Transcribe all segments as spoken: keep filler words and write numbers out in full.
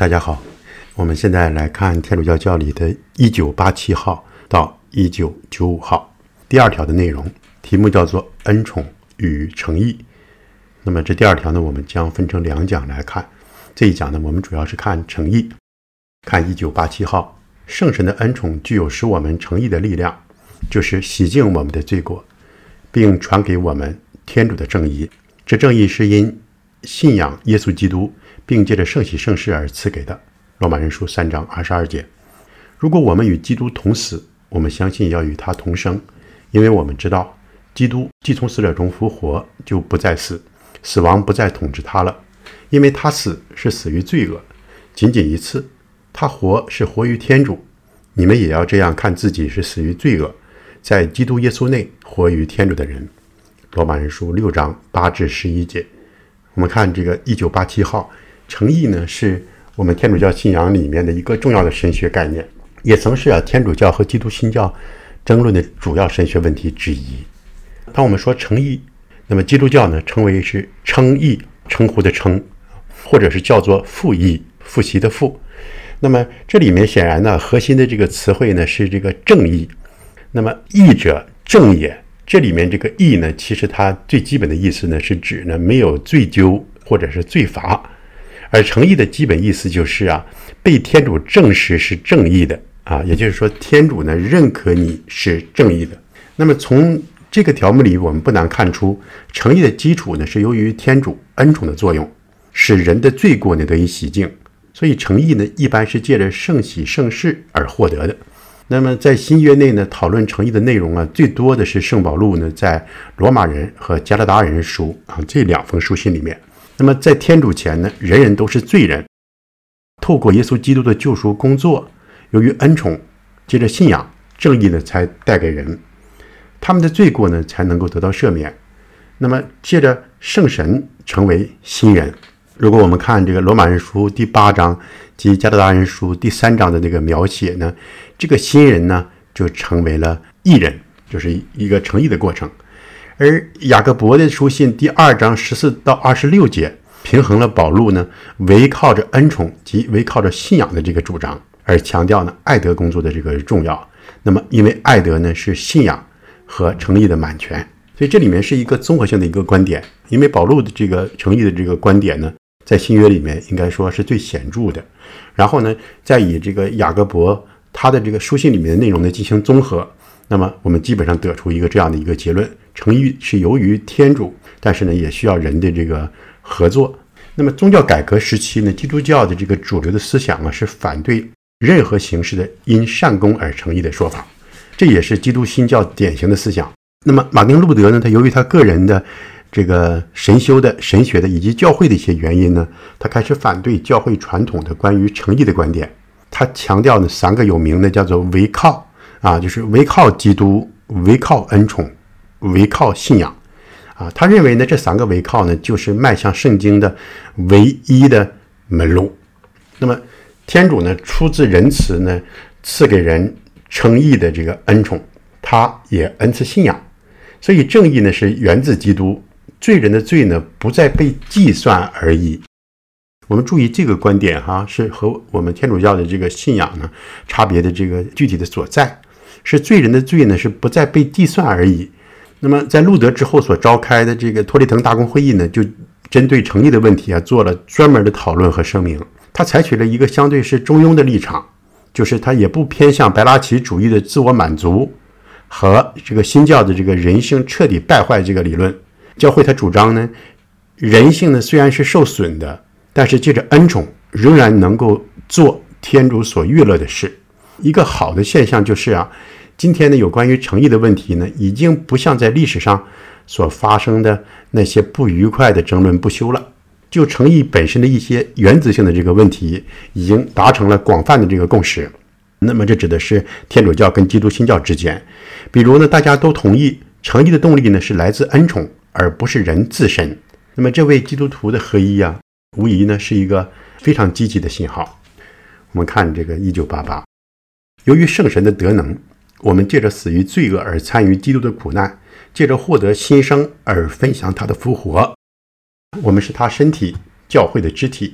大家好，我们现在来看天主教教理的一九八七号到一九九五号第二条的内容，题目叫做恩宠与诚意。那么这第二条呢，我们将分成两讲来看。这一讲呢，我们主要是看诚意。看一九八七号，圣神的恩宠具有使我们诚意的力量，就是洗净我们的罪过，并传给我们天主的正义。这正义是因信仰耶稣基督，并借着圣洗圣事而赐给的。罗马人书三章二十二节。如果我们与基督同死，我们相信要与他同生，因为我们知道基督既从死者中复活，就不再死，死亡不再统治他了。因为他死是死于罪恶，仅仅一次；他活是活于天主。你们也要这样看自己，是死于罪恶，在基督耶稣内活于天主的人。罗马人书六章八至十一节。我们看这个一九八七号，诚意呢，是我们天主教信仰里面的一个重要的神学概念，也曾是啊天主教和基督新教争论的主要神学问题之一。当我们说诚意，那么基督教呢称为是称义，称呼的称，或者是叫做复义，复习的复。那么这里面显然呢，核心的这个词汇呢是这个正义。那么义者正也，这里面这个义呢，其实它最基本的意思呢是指呢没有罪疚或者是罪罚。而诚意的基本意思就是啊，被天主证实是正义的啊，也就是说天主呢认可你是正义的。那么从这个条目里，我们不难看出，诚意的基础呢是由于天主恩宠的作用，使人的罪过呢得以洗净。所以诚意呢一般是借着圣洗圣事而获得的。那么在新约内呢，讨论诚意的内容啊，最多的是圣保禄呢在罗马人和加拉达人书啊这两封书信里面。那么在天主前呢，人人都是罪人，透过耶稣基督的救赎工作，由于恩宠，接着信仰，正义呢才带给人，他们的罪过呢才能够得到赦免。那么借着圣神成为新人。如果我们看这个罗马人书第八章及加拉达人书第三章的这个描写呢，这个新人呢就成为了义人，就是一个诚意的过程。而雅各伯的书信第二章十四到二十六节平衡了保禄呢围靠着恩宠及围靠着信仰的这个主张，而强调呢爱德工作的这个重要。那么因为爱德呢是信仰和诚意的满全，所以这里面是一个综合性的一个观点。因为保禄的这个诚意的这个观点呢，在新约里面应该说是最显著的。然后呢，再以这个雅各伯他的这个书信里面的内容呢进行综合，那么我们基本上得出一个这样的一个结论：诚意是由于天主，但是呢也需要人的这个合作。那么宗教改革时期呢，基督教的这个主流的思想啊是反对任何形式的因善功而诚意的说法，这也是基督新教典型的思想。那么马丁路德呢，他由于他个人的这个神修的神学的以及教会的一些原因呢，他开始反对教会传统的关于诚意的观点。他强调呢三个有名的叫做围靠啊，就是围靠基督、围靠恩宠、围靠信仰啊。他认为呢这三个围靠呢就是迈向圣经的唯一的门路。那么天主呢出自仁慈呢赐给人诚意的这个恩宠，他也恩赐信仰。所以正义呢是源自基督，罪人的罪呢不再被计算而已。我们注意这个观点哈，是和我们天主教的这个信仰呢差别的这个具体的所在，是罪人的罪呢是不再被计算而已。那么在路德之后所召开的这个托利滕大公会议呢，就针对诚意的问题啊做了专门的讨论和声明。他采取了一个相对是中庸的立场，就是他也不偏向白拉奇主义的自我满足和这个新教的这个人性彻底败坏这个理论。教会他主张呢，人性呢虽然是受损的，但是借着恩宠仍然能够做天主所悦乐的事。一个好的现象就是啊，今天呢有关于诚意的问题呢，已经不像在历史上所发生的那些不愉快的争论不休了。就诚意本身的一些原则性的这个问题，已经达成了广泛的这个共识。那么这指的是天主教跟基督新教之间，比如呢大家都同意诚意的动力呢是来自恩宠，而不是人自身。那么这位基督徒的合一啊，无疑呢是一个非常积极的信号。我们看这个一九八八，由于圣神的德能，我们借着死于罪恶而参与基督的苦难，借着获得新生而分享他的复活。我们是他身体教会的肢体，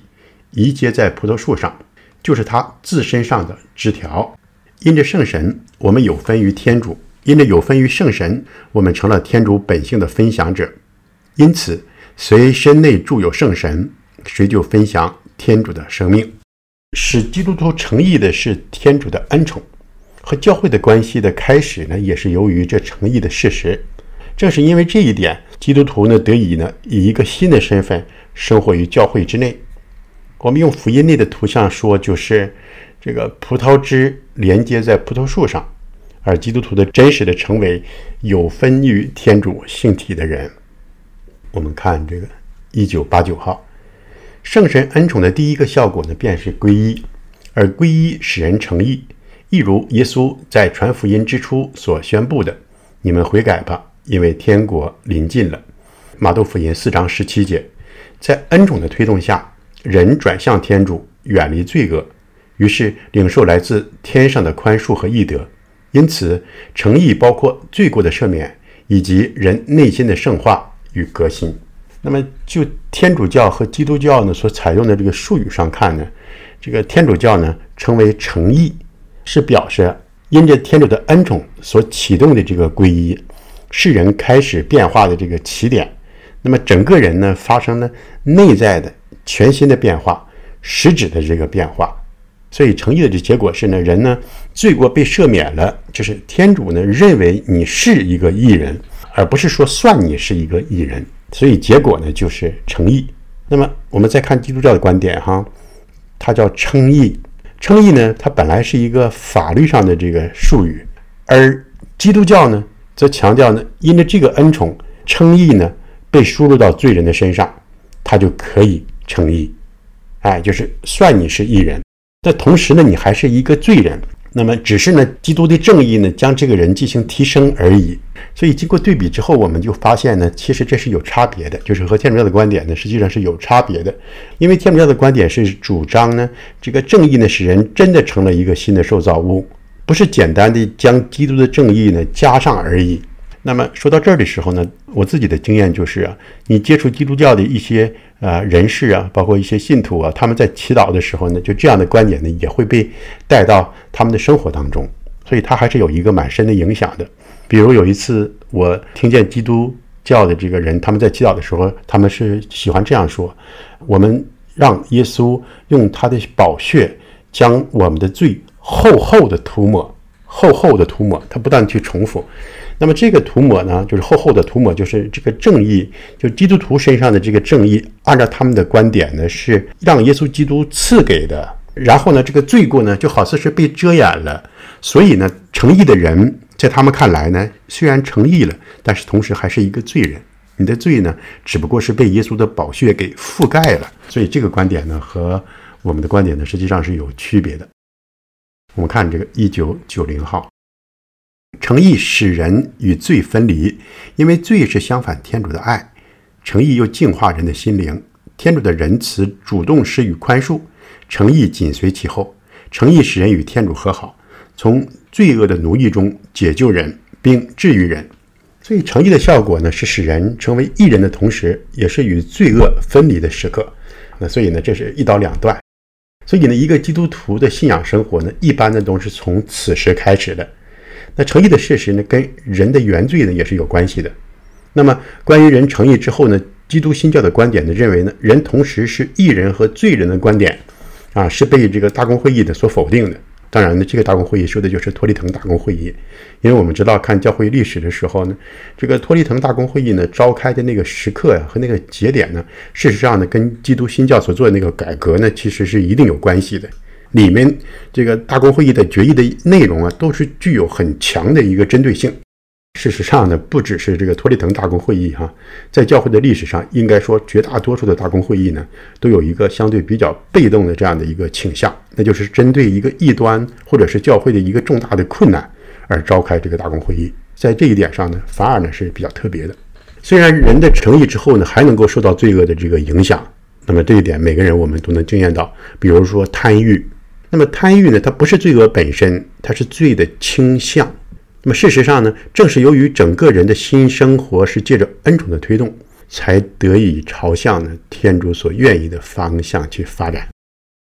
移结在葡萄树上，就是他自身上的枝条。因着圣神，我们有分于天主；因着有分于圣神，我们成了天主本性的分享者。因此，谁身内住有圣神，谁就分享天主的生命。使基督徒成义的是天主的恩宠，和教会的关系的开始呢，也是由于这成义的事实。正是因为这一点，基督徒呢得以呢以一个新的身份生活于教会之内。我们用福音内的图像说，就是这个葡萄枝连接在葡萄树上，而基督徒的真实的成为有分于天主性体的人。我们看这个一九八九号，圣神恩宠的第一个效果呢，便是皈依，而皈依使人成义，一如耶稣在传福音之初所宣布的：“你们悔改吧，因为天国临近了。”马窦福音四章十七节。在恩宠的推动下，人转向天主，远离罪恶，于是领受来自天上的宽恕和义德。因此，成义包括罪过的赦免，以及人内心的圣化与革新。那么就天主教和基督教呢所采用的这个术语上看呢，这个天主教呢称为成义，是表示因着天主的恩宠所启动的这个皈依，是人开始变化的这个起点。那么整个人呢发生了内在的全新的变化，实质的这个变化。所以成义的这结果是呢，人呢罪过被赦免了，就是天主呢认为你是一个义人，而不是说算你是一个义人。所以结果呢就是成义。那么我们再看基督教的观点哈，它叫称义。称义呢，它本来是一个法律上的这个术语，而基督教呢则强调呢，因着这个恩宠，称义呢被输入到罪人的身上，他就可以称义。哎，就是算你是义人，但同时呢，你还是一个罪人。那么只是呢，基督的正义呢，将这个人进行提升而已。所以经过对比之后，我们就发现呢，其实这是有差别的，就是和天主教的观点呢，实际上是有差别的。因为天主教的观点是主张呢，这个正义呢，使人真的成了一个新的受造物，不是简单的将基督的正义呢加上而已。那么说到这儿的时候呢，我自己的经验就是啊，你接触基督教的一些呃人士啊，包括一些信徒啊，他们在祈祷的时候呢，就这样的观点呢也会被带到他们的生活当中，所以它还是有一个蛮深的影响的。比如有一次我听见基督教的这个人，他们在祈祷的时候，他们是喜欢这样说：我们让耶稣用他的宝血将我们的罪厚厚的涂抹，厚厚的涂抹，他不断去重复。那么这个涂抹呢，就是厚厚的涂抹，就是这个正义，就基督徒身上的这个正义，按照他们的观点呢，是让耶稣基督赐给的。然后呢，这个罪过呢，就好似是被遮掩了。所以呢，成义的人在他们看来呢，虽然成义了，但是同时还是一个罪人。你的罪呢，只不过是被耶稣的宝血给覆盖了。所以这个观点呢，和我们的观点呢，实际上是有区别的。我们看这个一九九零号。成义使人与罪分离，因为罪是相反天主的爱，成义又净化人的心灵。天主的仁慈主动施予宽恕，成义紧随其后。成义使人与天主和好，从罪恶的奴役中解救人，并治愈人。所以成义的效果呢，是使人成为义人的同时，也是与罪恶分离的时刻。那所以呢，这是一刀两断。所以呢，一个基督徒的信仰生活呢，一般呢都是从此时开始的。那成义的事实呢，跟人的原罪呢也是有关系的。那么关于人成义之后呢，基督新教的观点呢认为呢，人同时是义人和罪人的观点啊，是被这个大公会议的所否定的。当然呢，这个大公会议说的就是托利腾大公会议，因为我们知道看教会历史的时候呢，这个托利腾大公会议呢召开的那个时刻呀、啊、和那个节点呢，事实上呢跟基督新教所做的那个改革呢，其实是一定有关系的。里面这个大公会议的决议的内容啊，都是具有很强的一个针对性。事实上呢，不只是这个托利腾大公会议哈、啊，在教会的历史上，应该说绝大多数的大公会议呢，都有一个相对比较被动的这样的一个倾向，那就是针对一个异端或者是教会的一个重大的困难而召开这个大公会议。在这一点上呢，反而呢是比较特别的。虽然人的成义之后呢，还能够受到罪恶的这个影响，那么这一点每个人我们都能经验到。比如说贪欲，那么贪欲呢，它不是罪恶本身，它是罪的倾向。那么事实上呢，正是由于整个人的新生活是借着恩宠的推动，才得以朝向呢天主所愿意的方向去发展。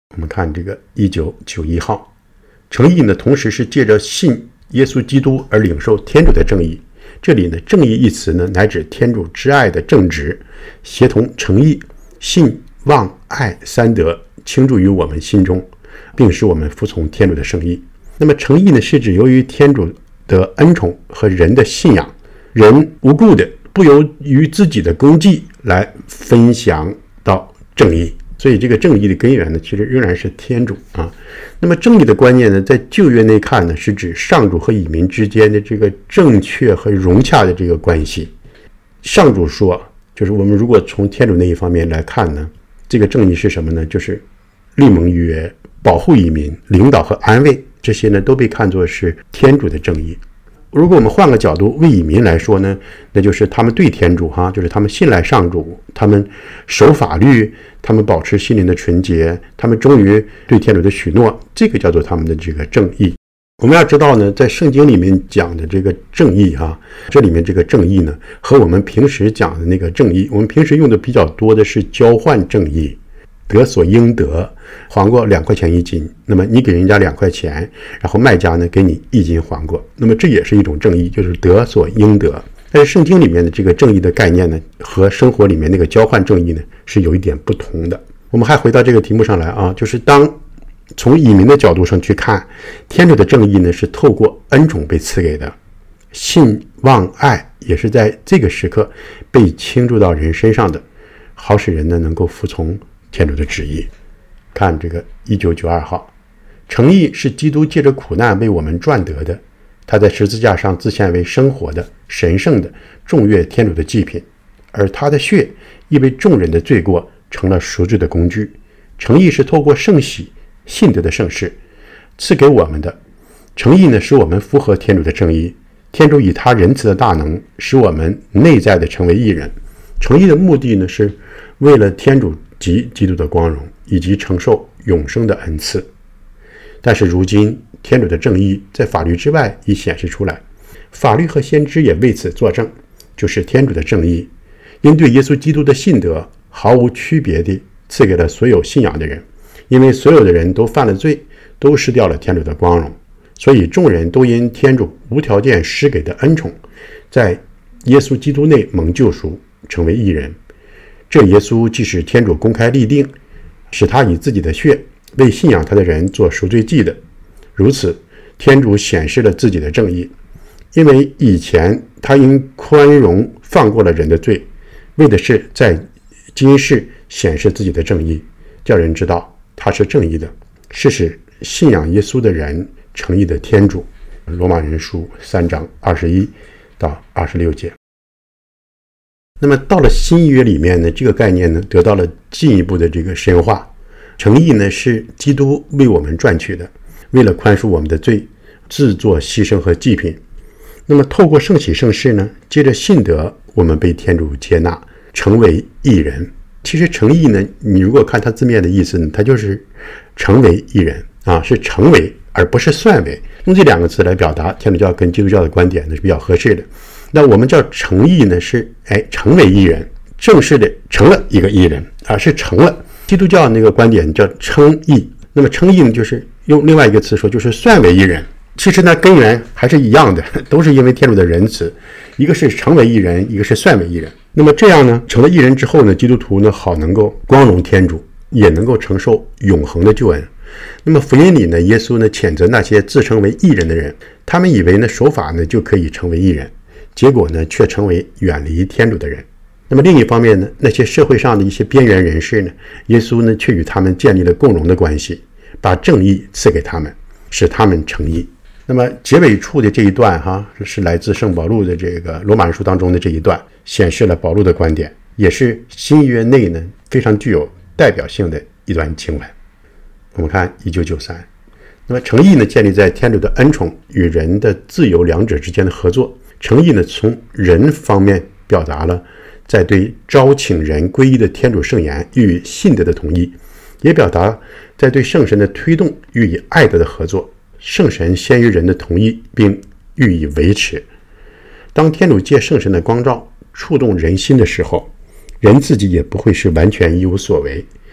我们看这个一九九一号，诚意呢，同时是借着信耶稣基督而领受天主的正义。这里呢，正义一词呢，乃指天主之爱的正直，协同诚意、信、望、爱三德倾注于我们心中，并使我们服从天主的圣意。那么诚意呢，是指由于天主的恩宠和人的信仰，人无故的不由于自己的功绩来分享到正义。所以这个正义的根源呢，其实仍然是天主啊。那么正义的观念呢，在旧约内看呢，是指上主和蚁民之间的这个正确和融洽的这个关系。上主说，就是我们如果从天主那一方面来看呢，这个正义是什么呢？就是立盟约、保护蚁民、领导和安慰，这些呢都被看作是天主的正义。如果我们换个角度为蚁民来说呢，那就是他们对天主哈，就是他们信赖上主，他们守法律，他们保持心灵的纯洁，他们忠于对天主的许诺，这个叫做他们的这个正义。我们要知道呢，在圣经里面讲的这个正义哈，这里面这个正义呢，和我们平时讲的那个正义，我们平时用的比较多的是交换正义，得所应得，黄瓜两块钱一斤，那么你给人家两块钱，然后卖家呢给你一斤黄瓜，那么这也是一种正义，就是得所应得。但是圣经里面的这个正义的概念呢，和生活里面那个交换正义呢是有一点不同的。我们还回到这个题目上来啊，就是当从蚁民的角度上去看，天主的正义呢是透过恩宠被赐给的，信望爱也是在这个时刻被倾注到人身上的，好使人呢能够服从天主的旨意。看这个一九九二号，诚意是基督借着苦难为我们赚得的，他在十字架上自献为生活的、神圣的、众悦天主的祭品，而他的血亦为众人的罪过成了赎罪的工具。诚意是透过圣洗、信德的圣事赐给我们的。诚意呢，使我们符合天主的正义。天主以他仁慈的大能，使我们内在的成为义人。诚意的目的呢，是为了天主及基督的光荣，以及承受永生的恩赐。但是如今，天主的正义在法律之外已显示出来，法律和先知也为此作证，就是天主的正义因对耶稣基督的信德毫无区别地赐给了所有信仰的人。因为所有的人都犯了罪，都失掉了天主的光荣，所以众人都因天主无条件施给的恩宠，在耶稣基督内蒙救赎，成为义人。这耶稣既是天主公开立定，使他以自己的血为信仰他的人做赎罪祭的。如此，天主显示了自己的正义，因为以前他因宽容放过了人的罪，为的是在今世显示自己的正义，叫人知道他是正义的，是使信仰耶稣的人成义的天主。罗马人书三章二十一到二十六节。那么到了新约里面呢，这个概念呢得到了进一步的这个深化。诚意呢是基督为我们赚取的，为了宽恕我们的罪，自作牺牲和祭品。那么透过圣洗圣事呢，接着信德，我们被天主接纳，成为义人。其实诚意呢，你如果看它字面的意思呢，它就是成为义人啊，是成为而不是算为。用这两个词来表达天主教跟基督教的观点呢是比较合适的。那我们叫诚意呢，是哎成为义人，正式的成了一个义人啊，是成了。基督教那个观点叫称义，那么称义呢，就是用另外一个词说，就是算为义人。其实呢，根源还是一样的，都是因为天主的仁慈，一个是成为义人，一个是算为义人。那么这样呢，成了义人之后呢，基督徒呢好能够光荣天主，也能够承受永恒的救恩。那么福音里呢，耶稣呢谴责那些自称为义人的人，他们以为呢守法呢就可以成为义人，结果呢却成为远离天主的人。那么另一方面呢，那些社会上的一些边缘人士呢，耶稣呢却与他们建立了共荣的关系，把正义赐给他们，使他们成义。那么结尾处的这一段哈，是来自圣保禄的这个罗马人书当中的这一段，显示了保禄的观点，也是新约内呢非常具有代表性的一段经文。我们看一九九三，那么诚意呢建立在天主的恩宠与人的自由两者之间的合作。诚意呢从人方面表达了在对招请人归依的天主圣言予以信德的同意，也表达在对圣神的推动予以爱德的合作。圣神先于人的同意，并予以维持。当天主借圣神的光照触动人心的时候，人自己也不会是完全一无所为，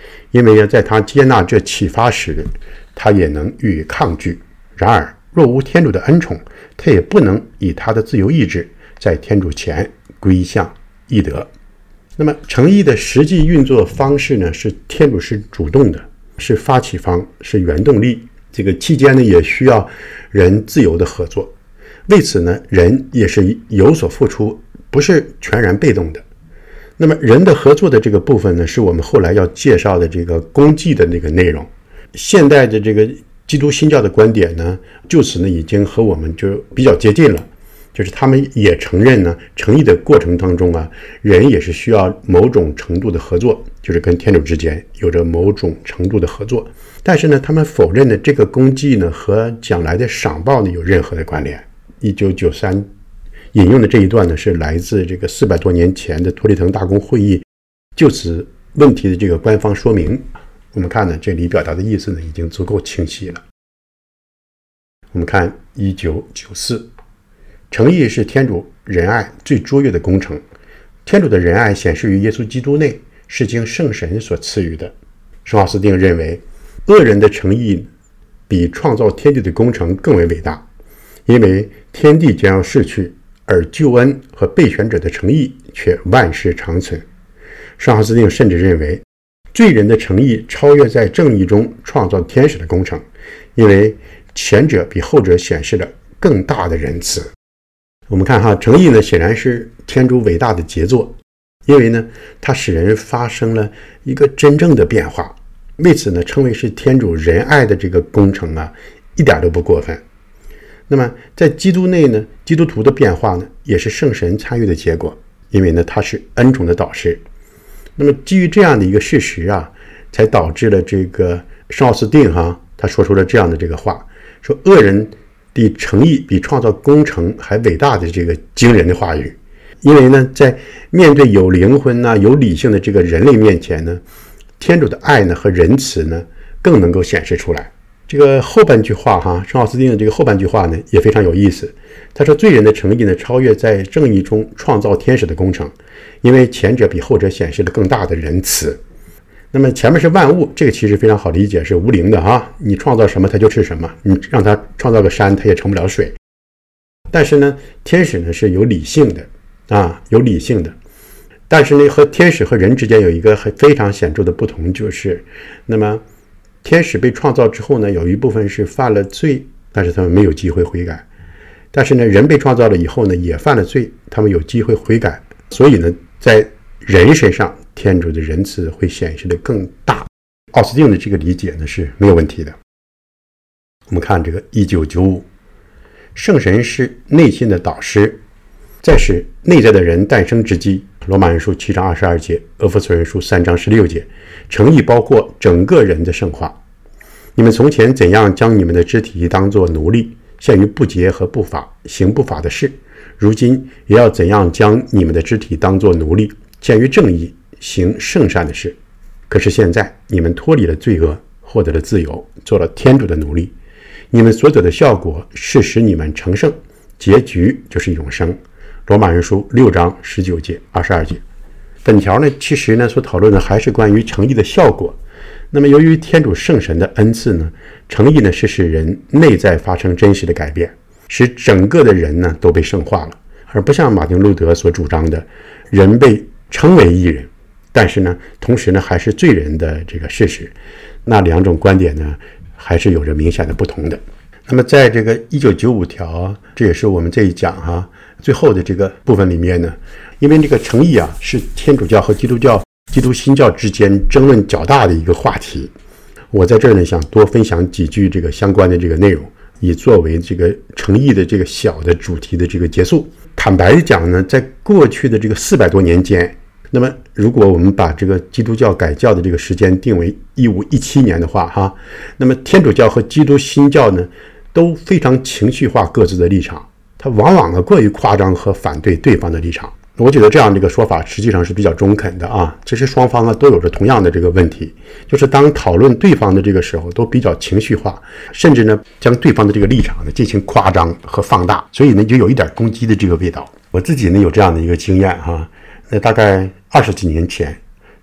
因为在他接纳这启发时，他也能予以抗拒。然而若无天主的恩宠，他也不能以他的自由意志在天主前归向义德。那么诚意的实际运作方式呢，是天主是主动的，是发起方，是原动力。这个期间呢，也需要人自由的合作。为此呢，人也是有所付出，不是全然被动的。那么人的合作的这个部分呢，是我们后来要介绍的这个公祭的那个内容。现代的这个基督新教的观点呢，就此呢已经和我们就比较接近了，就是他们也承认呢，诚意的过程当中啊，人也是需要某种程度的合作，就是跟天主之间有着某种程度的合作。但是呢，他们否认呢，这个公祭呢和将来的赏报呢有任何的关联。一九九三引用的这一段呢，是来自这个四百多年前的托利滕大公会议就此问题的这个官方说明。我们看呢，这里表达的意思呢已经足够清晰了。我们看一九九四，诚意是天主仁爱最卓越的工程。天主的仁爱显示于耶稣基督内，是经圣神所赐予的。圣奥斯定认为，恶人的诚意比创造天地的工程更为伟大，因为天地将要逝去，而救恩和被选者的诚意却万世长存。圣奥斯定甚至认为，罪人的诚意超越在正义中创造天使的工程，因为前者比后者显示了更大的仁慈。我们看哈，诚意呢显然是天主伟大的杰作，因为呢它使人发生了一个真正的变化，为此呢称为是天主仁爱的这个工程啊，一点都不过分。那么在基督内呢，基督徒的变化呢也是圣神参与的结果，因为呢他是恩宠的导师。那么基于这样的一个事实啊，才导致了这个圣奥斯定哈，他说出了这样的这个话，说恶人的诚意比创造工程还伟大的这个惊人的话语。因为呢，在面对有灵魂呐、有理性的这个人类面前呢，天主的爱呢和仁慈呢更能够显示出来。这个后半句话哈，圣奥斯定的这个后半句话呢也非常有意思。他说，罪人的诚意呢超越在正义中创造天使的工程，因为前者比后者显示了更大的仁慈。那么前面是万物，这个其实非常好理解，是无灵的哈，你创造什么它就是什么，你让它创造个山它也成不了水。但是呢，天使呢是有理性的啊，有理性的。但是呢，和天使和人之间有一个非常显著的不同，就是那么天使被创造之后呢，有一部分是犯了罪，但是他们没有机会悔改。但是呢，人被创造了以后呢，也犯了罪，他们有机会悔改。所以呢，在人身上，天主的仁慈会显示的更大。奥斯定的这个理解呢是没有问题的。我们看这个一九九五，圣神是内心的导师，在使内在的人诞生之机。罗马人书七章二十二节，俄弗所人书三章十六节，诚意包括整个人的圣化。你们从前怎样将你们的肢体当作奴隶，陷于不洁和不法，行不法的事，如今也要怎样将你们的肢体当作奴隶，陷于正义，行圣善的事。可是现在你们脱离了罪恶，获得了自由，做了天主的奴隶。你们所得的效果是使你们成圣，结局就是永生。罗马人书六章十九节、二十二节。本条呢，其实呢所讨论的还是关于诚意的效果。那么由于天主圣神的恩赐呢，诚意呢是使人内在发生真实的改变，使整个的人呢都被圣化了，而不像马丁路德所主张的人被称为义人，但是呢同时呢还是罪人的这个事实。那两种观点呢还是有着明显的不同的。那么在这个一九九五条，这也是我们这一讲哈、啊、最后的这个部分里面呢，因为这个诚意啊是天主教和基督教基督新教之间争论较大的一个话题，我在这儿呢想多分享几句这个相关的这个内容，以作为这个诚意的这个小的主题的这个结束。坦白的讲呢，在过去的这个四百多年间，那么如果我们把这个基督教改教的这个时间定为一五一七年的话哈，那么天主教和基督新教呢都非常情绪化各自的立场，它往往呢过于夸张和反对对方的立场。我觉得这样的一个说法实际上是比较中肯的啊，其实双方啊都有着同样的这个问题，就是当讨论对方的这个时候都比较情绪化，甚至呢将对方的这个立场呢进行夸张和放大，所以呢就有一点攻击的这个味道。我自己呢有这样的一个经验哈、啊，那大概二十几年前，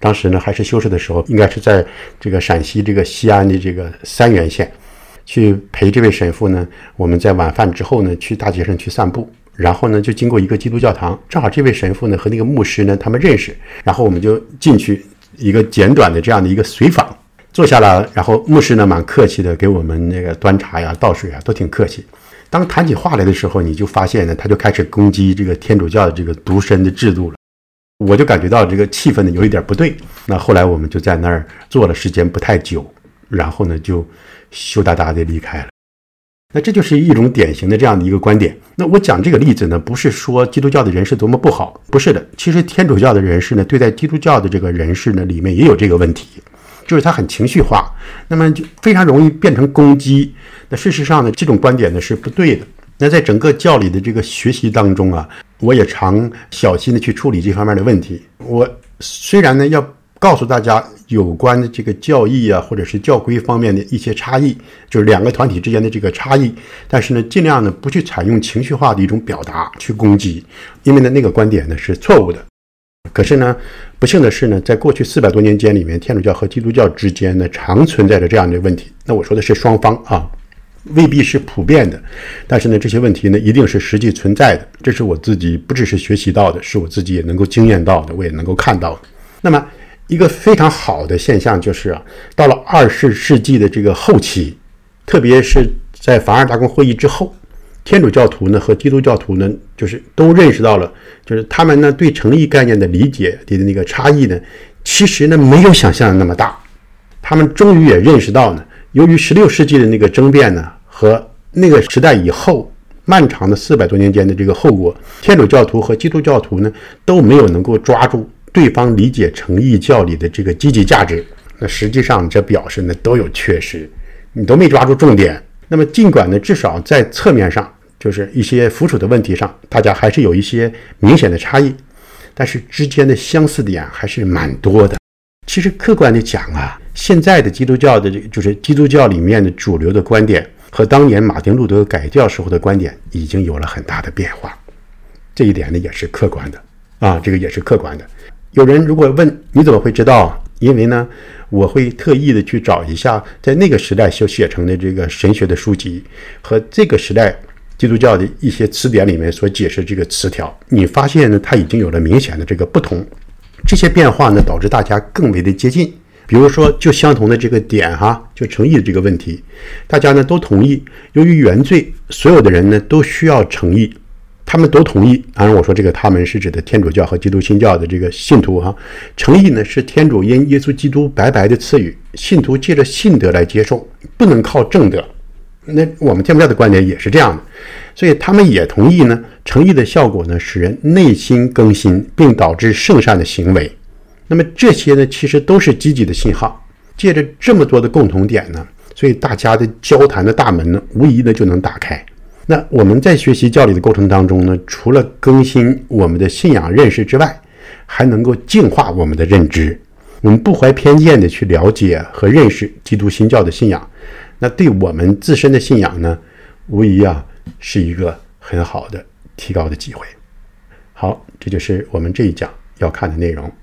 当时呢还是修士的时候，应该是在这个陕西这个西安的这个三原县，去陪这位神父呢，我们在晚饭之后呢，去大街上去散步，然后呢就经过一个基督教堂，正好这位神父呢和那个牧师呢他们认识，然后我们就进去一个简短的这样的一个随访，坐下来，然后牧师呢蛮客气的，给我们那个端茶呀倒水啊都挺客气。当谈起话来的时候，你就发现呢他就开始攻击这个天主教的这个独身的制度了，我就感觉到这个气氛呢有一点不对。那后来我们就在那儿坐了时间不太久，然后呢就羞答答的离开了。那这就是一种典型的这样的一个观点。那我讲这个例子呢，不是说基督教的人士多么不好，不是的。其实天主教的人士呢，对待基督教的这个人士呢，里面也有这个问题，就是他很情绪化，那么就非常容易变成攻击。那事实上呢，这种观点呢是不对的。那在整个教理的这个学习当中啊，我也常小心的去处理这方面的问题。我虽然呢要告诉大家有关的这个教义啊，或者是教规方面的一些差异，就是两个团体之间的这个差异，但是呢尽量呢不去采用情绪化的一种表达去攻击，因为呢那个观点呢是错误的。可是呢不幸的是呢，在过去四百多年间里面，天主教和基督教之间呢常存在着这样的问题。那我说的是双方啊，未必是普遍的，但是呢这些问题呢一定是实际存在的，这是我自己不只是学习到的，是我自己也能够经验到的，我也能够看到的。那么一个非常好的现象就是啊，到了二十世纪的这个后期，特别是在凡尔大公会议之后，天主教徒呢和基督教徒呢，就是都认识到了，就是他们呢对诚意概念的理解的那个差异呢，其实呢没有想象的那么大。他们终于也认识到呢，由于十六世纪的那个争辩呢和那个时代以后漫长的四百多年间的这个后果，天主教徒和基督教徒呢都没有能够抓住对方理解诚意教理的这个积极价值。那实际上这表示呢都有缺失，你都没抓住重点。那么尽管呢至少在侧面上，就是一些附属的问题上，大家还是有一些明显的差异，但是之间的相似点还是蛮多的。其实客观的讲啊，现在的基督教的就是基督教里面的主流的观点和当年马丁路德改教时候的观点已经有了很大的变化，这一点呢也是客观的啊，这个也是客观的。有人如果问你怎么会知道，因为呢我会特意的去找一下在那个时代所写成的这个神学的书籍和这个时代基督教的一些词典里面所解释这个词条，你发现呢它已经有了明显的这个不同。这些变化呢导致大家更为的接近。比如说就相同的这个点哈，就诚意的这个问题，大家呢都同意，由于原罪，所有的人呢都需要诚意，他们都同意。当然我说这个他们是指的天主教和基督新教的这个信徒哈。诚意呢是天主因耶稣基督白白的赐予，信徒借着信德来接受，不能靠正德。那我们天主教的观点也是这样的，所以他们也同意呢，诚意的效果呢使人内心更新，并导致圣善的行为。那么这些呢其实都是积极的信号。借着这么多的共同点呢，所以大家的交谈的大门呢无疑的就能打开。那我们在学习教理的过程当中呢，除了更新我们的信仰认识之外，还能够净化我们的认知。我们不怀偏见的去了解和认识基督新教的信仰，那对我们自身的信仰呢，无疑啊是一个很好的提高的机会。好，这就是我们这一讲要看的内容。